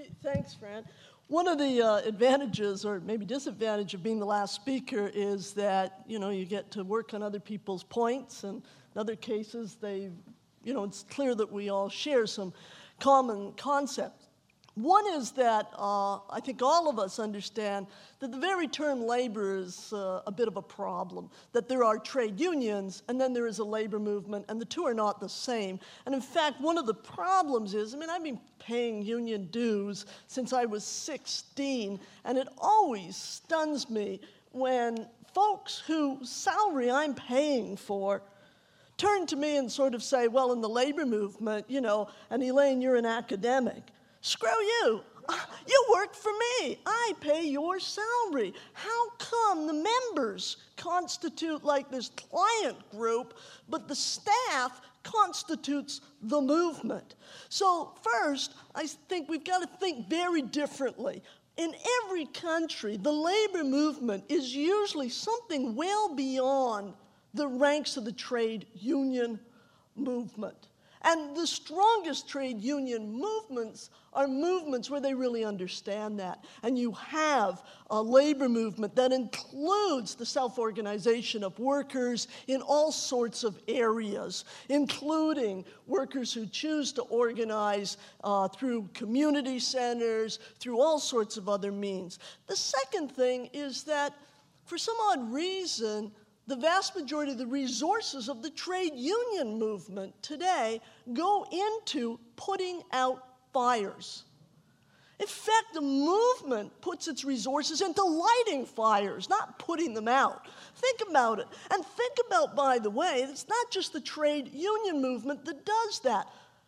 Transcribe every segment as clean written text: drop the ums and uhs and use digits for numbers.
Thanks, Fran. One of the advantages, or maybe disadvantage, of being the last speaker is that, you get to work on other people's points, and in other cases, it's clear that we all share some common concepts. One is that I think all of us understand that the very term labor is a bit of a problem, that there are trade unions and then there is a labor movement, and the two are not the same. And in fact, one of the problems is, I've been paying union dues since I was 16, and it always stuns me when folks whose salary I'm paying for turn to me and sort of say, well, in the labor movement, and Elaine, you're an academic. Screw you. You work for me. I pay your salary. How come the members constitute like this client group, but the staff constitutes the movement? So first, I think we've got to think very differently. In every country, the labor movement is usually something well beyond the ranks of the trade union movement. And the strongest trade union movements are movements where they really understand that. And you have a labor movement that includes the self-organization of workers in all sorts of areas, including workers who choose to organize through community centers, through all sorts of other means. The second thing is that, for some odd reason, the vast majority of the resources of the trade union movement today go into putting out fires. In fact, the movement puts its resources into lighting fires, not putting them out. Think about it. And think about, by the way, it's not just the trade union movement that does that.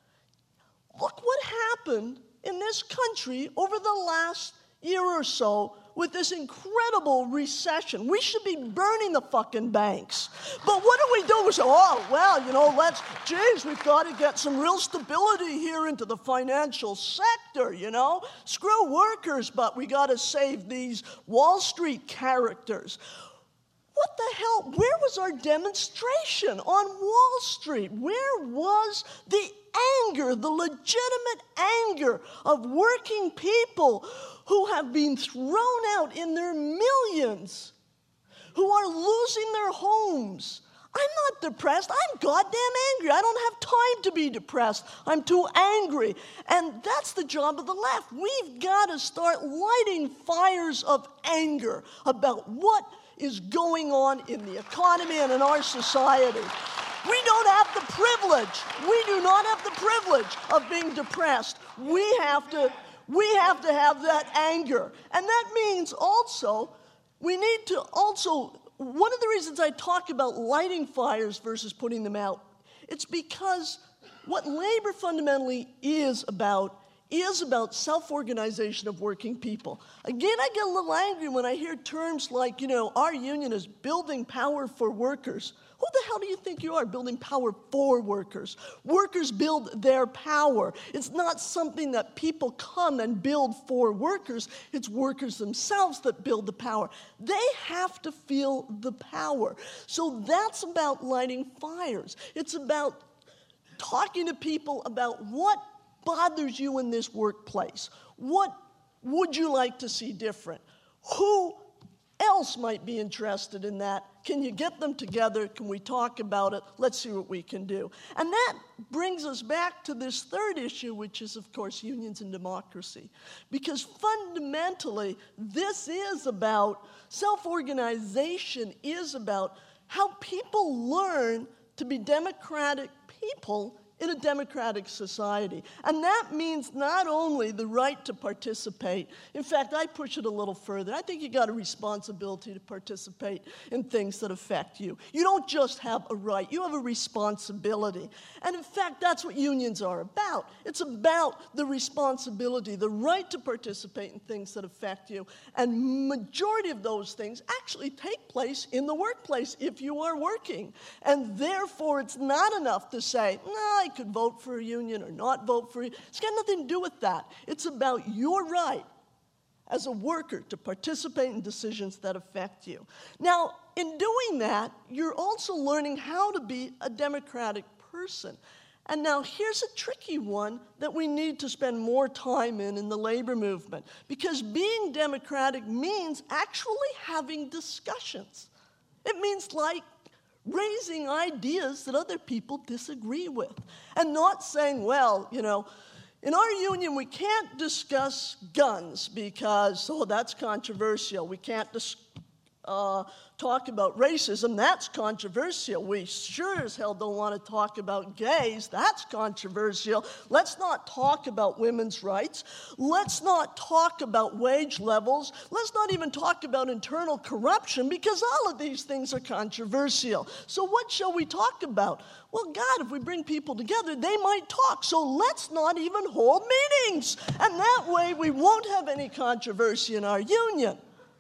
Look what happened in this country over the last year or so with this incredible recession. We should be burning the fucking banks. But what do? We say, we've got to get some real stability here into the financial sector, Screw workers, but we got to save these Wall Street characters. What the hell? Where was our demonstration on Wall Street? Where was the anger, the legitimate anger of working people who have been thrown out in their millions, who are losing their homes? I'm not depressed. I'm goddamn angry. I don't have time to be depressed. I'm too angry. And that's the job of the left. We've got to start lighting fires of anger about what is going on in the economy and in our society. We don't have the privilege. We do not have the privilege of being depressed. We have to have that anger. And that means also, we need to also, one of the reasons I talk about lighting fires versus putting them out, it's because what labor fundamentally is about self-organization of working people. Again, I get a little angry when I hear terms like, our union is building power for workers. Who the hell do you think you are, building power for workers? Workers build their power. It's not something that people come and build for workers. It's workers themselves that build the power. They have to feel the power. So that's about lighting fires. It's about talking to people about what bothers you in this workplace. What would you like to see different? Who else might be interested in that? Can you get them together? Can we talk about it? Let's see what we can do. And that brings us back to this third issue, which is, of course, unions and democracy. Because fundamentally, this is about, self-organization is about how people learn to be democratic people in a democratic society. And that means not only the right to participate. In fact, I push it a little further. I think you got a responsibility to participate in things that affect you. You don't just have a right, you have a responsibility. And in fact, that's what unions are about. It's about the responsibility, the right to participate in things that affect you. And majority of those things actually take place in the workplace if you are working. And therefore, it's not enough to say, no, I could vote for a union or not vote for a union. It's got nothing to do with that. It's about your right as a worker to participate in decisions that affect you. Now, in doing that, you're also learning how to be a democratic person. And now here's a tricky one that we need to spend more time in the labor movement, because being democratic means actually having discussions. It means like raising ideas that other people disagree with, and not saying, well, you know, in our union we can't discuss guns because, oh, that's controversial. We can't talk about racism, that's controversial. We sure as hell don't want to talk about gays, that's controversial. Let's not talk about women's rights. Let's not talk about wage levels. Let's not even talk about internal corruption, because all of these things are controversial. So what shall we talk about? Well, God, if we bring people together, they might talk. So let's not even hold meetings. And that way we won't have any controversy in our union.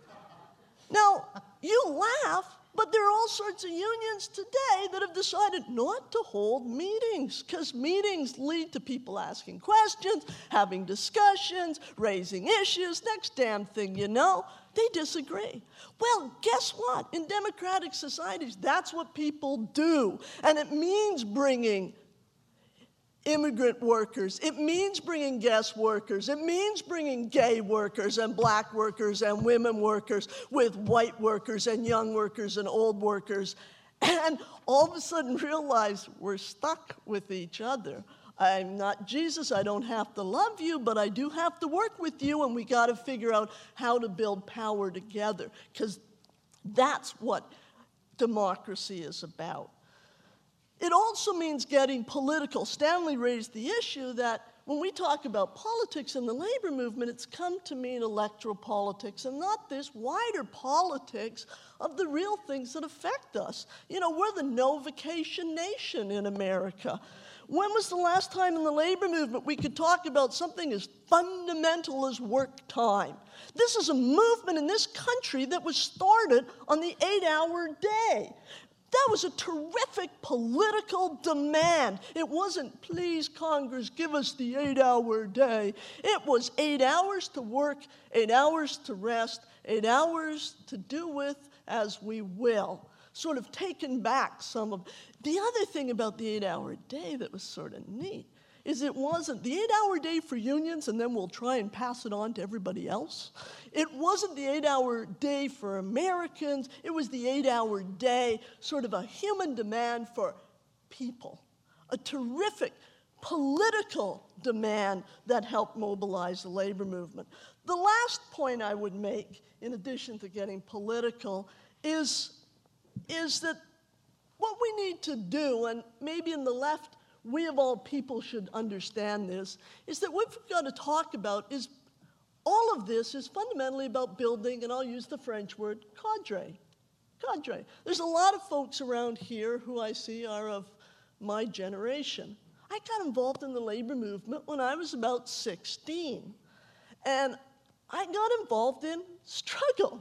Now, you laugh, but there are all sorts of unions today that have decided not to hold meetings, because meetings lead to people asking questions, having discussions, raising issues. Next damn thing you know, they disagree. Well, guess what? In democratic societies, that's what people do. And it means bringing immigrant workers. It means bringing guest workers. It means bringing gay workers and black workers and women workers with white workers and young workers and old workers. And all of a sudden realize we're stuck with each other. I'm not Jesus. I don't have to love you, but I do have to work with you, and we got to figure out how to build power together, because that's what democracy is about. It also means getting political. Stanley raised the issue that when we talk about politics in the labor movement, it's come to mean electoral politics and not this wider politics of the real things that affect us. You know, we're the no vacation nation in America. When was the last time in the labor movement we could talk about something as fundamental as work time? This is a movement in this country that was started on the 8-hour day. That was a terrific political demand. It wasn't, please, Congress, give us the 8-hour day. It was 8 hours to work, 8 hours to rest, 8 hours to do with as we will. Sort of taken back some of. The other thing about the 8-hour day that was sort of neat is it wasn't the 8-hour day for unions and then we'll try and pass it on to everybody else. It wasn't the 8-hour day for Americans. It was the 8-hour day, sort of a human demand for people. A terrific political demand that helped mobilize the labor movement. The last point I would make, in addition to getting political, is that what we need to do, and maybe in the left, we of all people should understand this, is that what we've got to talk about is all of this is fundamentally about building, and I'll use the French word, cadre. Cadre. There's a lot of folks around here who I see are of my generation. I got involved in the labor movement when I was about 16. And I got involved in struggle.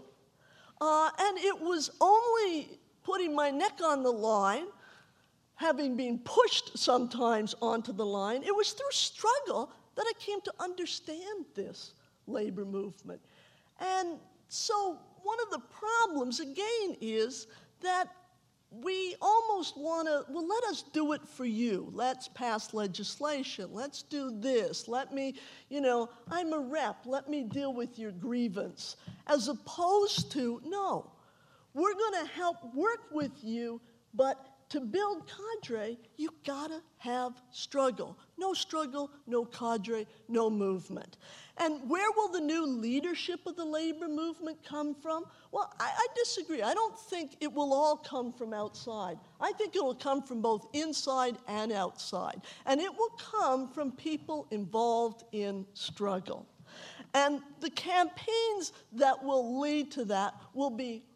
And it was only putting my neck on the line, having been pushed sometimes onto the line, it was through struggle that I came to understand this labor movement. And so one of the problems, again, is that we almost want to, well, let us do it for you. Let's pass legislation. Let's do this. Let me, I'm a rep. Let me deal with your grievance. As opposed to, no, we're going to help work with you, but to build cadre, you gotta have struggle. No struggle, no cadre, no movement. And where will the new leadership of the labor movement come from? Well, I disagree. I don't think it will all come from outside. I think it will come from both inside and outside. And it will come from people involved in struggle. And the campaigns that will lead to that will be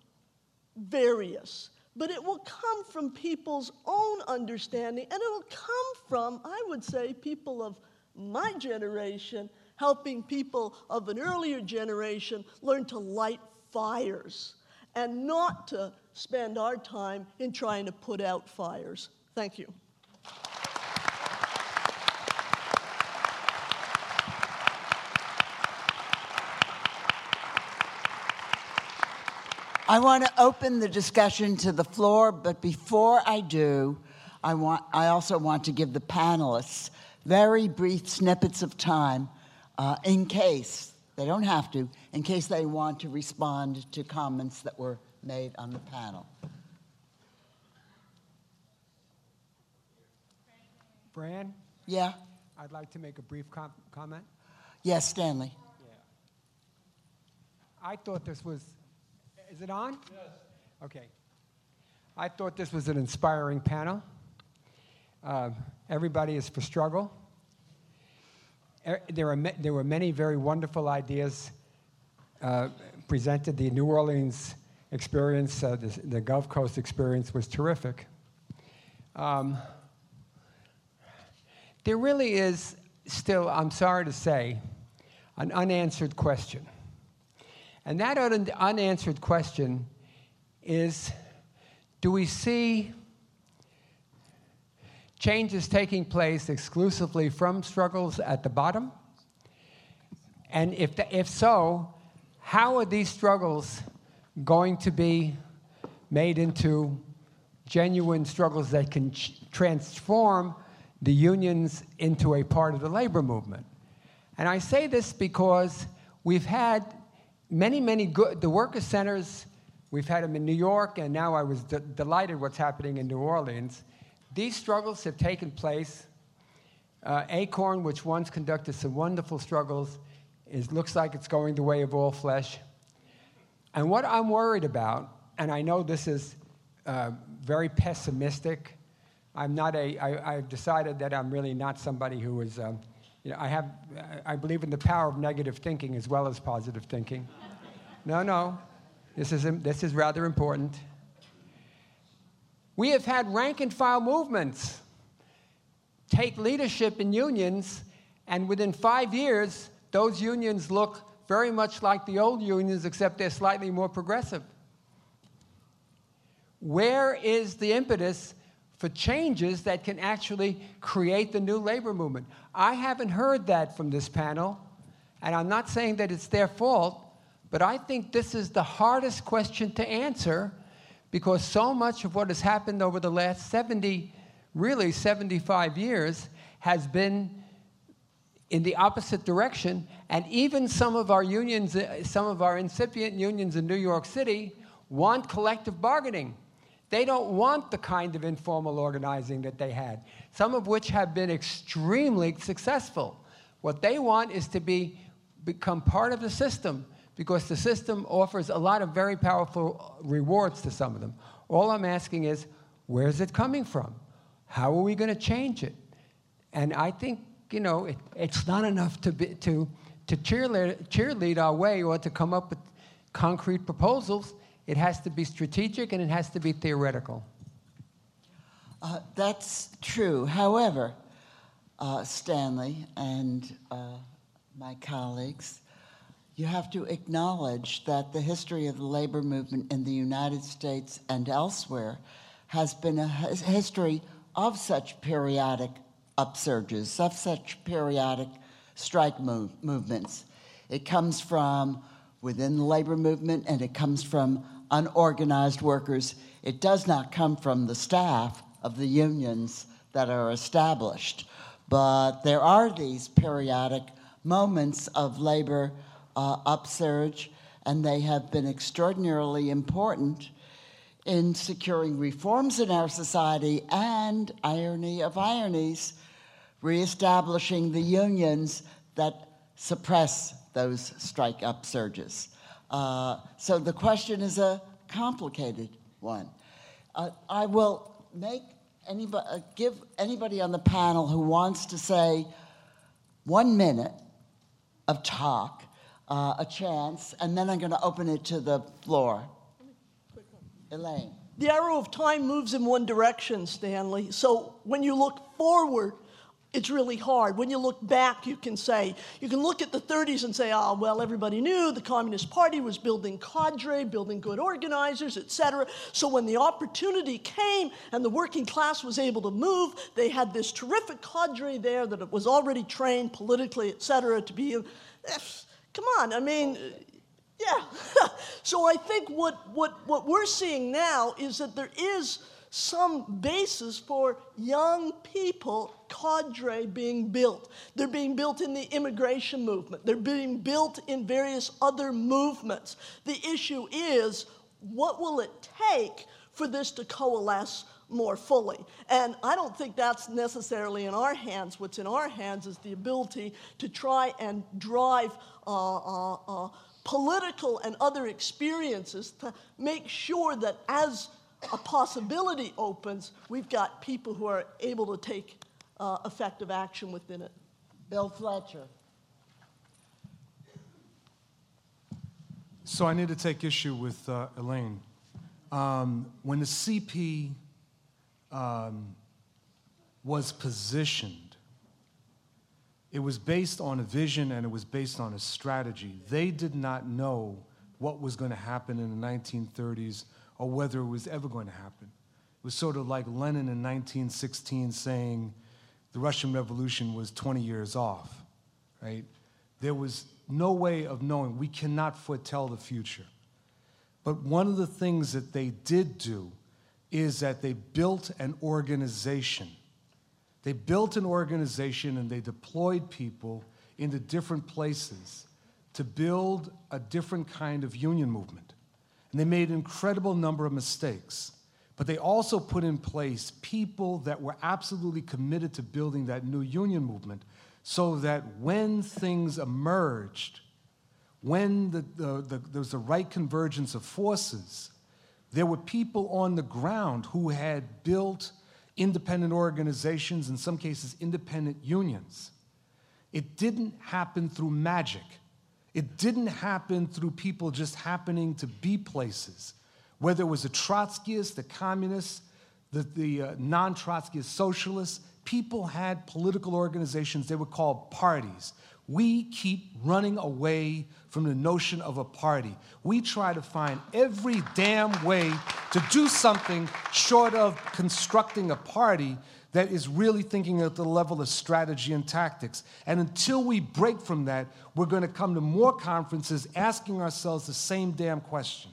various. But it will come from people's own understanding, and it will come from, I would say, people of my generation helping people of an earlier generation learn to light fires and not to spend our time in trying to put out fires. Thank you. I want to open the discussion to the floor, but before I do, I also want to give the panelists very brief snippets of time in case, they don't have to, in case they want to respond to comments that were made on the panel. Fran? Yeah? I'd like to make a brief comment. Yes, Stanley. Yeah. I thought this was, is it on? Yes. Okay. I thought this was an inspiring panel. Everybody is for struggle. There were many very wonderful ideas presented. The New Orleans experience, the Gulf Coast experience was terrific. There really is still, I'm sorry to say, an unanswered question. And that unanswered question is, do we see changes taking place exclusively from struggles at the bottom? And if so, how are these struggles going to be made into genuine struggles that can transform the unions into a part of the labor movement? And I say this because we've had many good, the worker centers, we've had them in New York, and now I was delighted what's happening in New Orleans. These struggles have taken place. ACORN, which once conducted some wonderful struggles, looks like it's going the way of all flesh. And what I'm worried about, and I know this is very pessimistic, I've decided that I'm really not somebody who is, I believe in the power of negative thinking as well as positive thinking. No, this is rather important. We have had rank-and-file movements take leadership in unions, and within 5 years, those unions look very much like the old unions, except they're slightly more progressive. Where is the impetus for changes that can actually create the new labor movement? I haven't heard that from this panel, and I'm not saying that it's their fault, but I think this is the hardest question to answer, because so much of what has happened over the last 75 years has been in the opposite direction. And even some of our unions, some of our incipient unions in New York City want collective bargaining. They don't want the kind of informal organizing that they had, some of which have been extremely successful. What they want is to become part of the system, because the system offers a lot of very powerful rewards to some of them. All I'm asking is, where's it coming from? How are we going to change it? And I think, it's not enough to cheerlead our way or to come up with concrete proposals. It has to be strategic, and it has to be theoretical. That's true. However, Stanley and my colleagues, you have to acknowledge that the history of the labor movement in the United States and elsewhere has been a history of such periodic upsurges, of such periodic strike movements. It comes from within the labor movement, and it comes from unorganized workers. It does not come from the staff of the unions that are established. But there are these periodic moments of labor upsurge, and they have been extraordinarily important in securing reforms in our society and, irony of ironies, reestablishing the unions that suppress those strike upsurges. So the question is a complicated one. I will give anybody on the panel who wants to say 1 minute of talk a chance, and then I'm going to open it to the floor. Elaine. The arrow of time moves in one direction, Stanley. So when you look forward, it's really hard. When you look back, you can look at the 30s and say, well, everybody knew the Communist Party was building cadre, building good organizers, et cetera. So when the opportunity came and the working class was able to move, they had this terrific cadre there that was already trained politically, et cetera, to be, come on, yeah. So I think what we're seeing now is that there is some basis for young people, cadre being built. They're being built in the immigration movement. They're being built in various other movements. The issue is, what will it take for this to coalesce more fully? And I don't think that's necessarily in our hands. What's in our hands is the ability to try and drive political and other experiences to make sure that as a possibility opens, we've got people who are able to take effective action within it. Bill Fletcher. So I need to take issue with Elaine. When the CP was positioned, it was based on a vision and it was based on a strategy. They did not know what was going to happen in the 1930s or whether it was ever going to happen. It was sort of like Lenin in 1916 saying the Russian Revolution was 20 years off, right? There was no way of knowing. We cannot foretell the future. But one of the things that they did do is that they built an organization. They built an organization and they deployed people into different places to build a different kind of union movement. And they made an incredible number of mistakes. But they also put in place people that were absolutely committed to building that new union movement so that when things emerged, when there was the right convergence of forces, there were people on the ground who had built independent organizations, in some cases independent unions. It didn't happen through magic. It didn't happen through people just happening to be places. Whether it was a Trotskyist, the communists, the non-Trotskyist socialists, people had political organizations. They were called parties. We keep running away from the notion of a party. We try to find every damn way to do something short of constructing a party that is really thinking at the level of strategy and tactics. And until we break from that, we're going to come to more conferences asking ourselves the same damn question.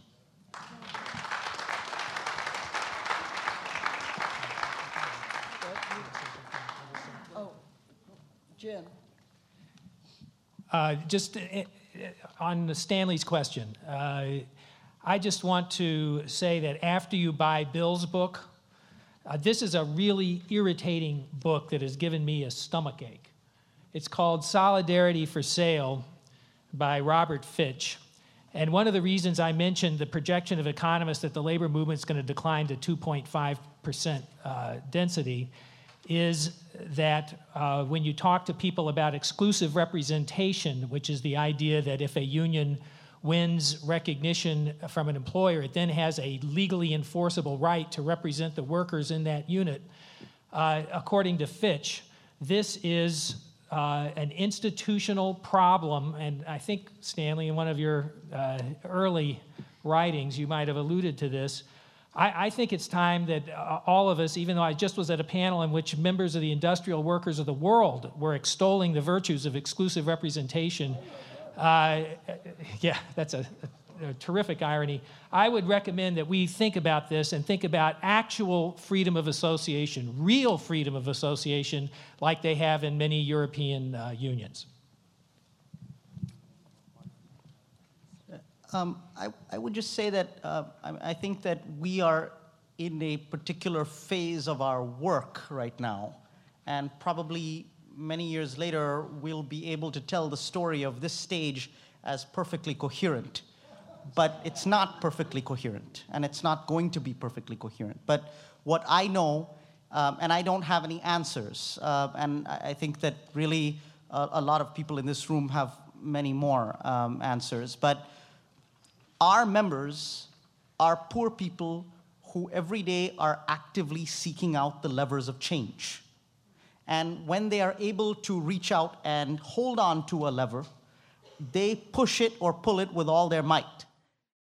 Oh, Jim. Just on Stanley's question, I just want to say that after you buy Bill's book, this is a really irritating book that has given me a stomachache. It's called Solidarity for Sale by Robert Fitch. And one of the reasons I mentioned the projection of economists that the labor movement is going to decline to 2.5% density is that when you talk to people about exclusive representation, which is the idea that if a union wins recognition from an employer, it then has a legally enforceable right to represent the workers in that unit. According to Fitch, this is an institutional problem, and I think, Stanley, in one of your early writings, you might have alluded to this. I think it's time that all of us, even though I just was at a panel in which members of the industrial workers of the world were extolling the virtues of exclusive representation, yeah, that's a terrific irony. I would recommend that we think about this and think about actual freedom of association, real freedom of association, like they have in many European unions. I would just say that I think that we are in a particular phase of our work right now, and probably many years later, we'll be able to tell the story of this stage as perfectly coherent. But it's not perfectly coherent, and it's not going to be perfectly coherent. But what I know, and I don't have any answers, and I think that really a lot of people in this room have many more answers, but our members are poor people who every day are actively seeking out the levers of change. And when they are able to reach out and hold on to a lever, they push it or pull it with all their might.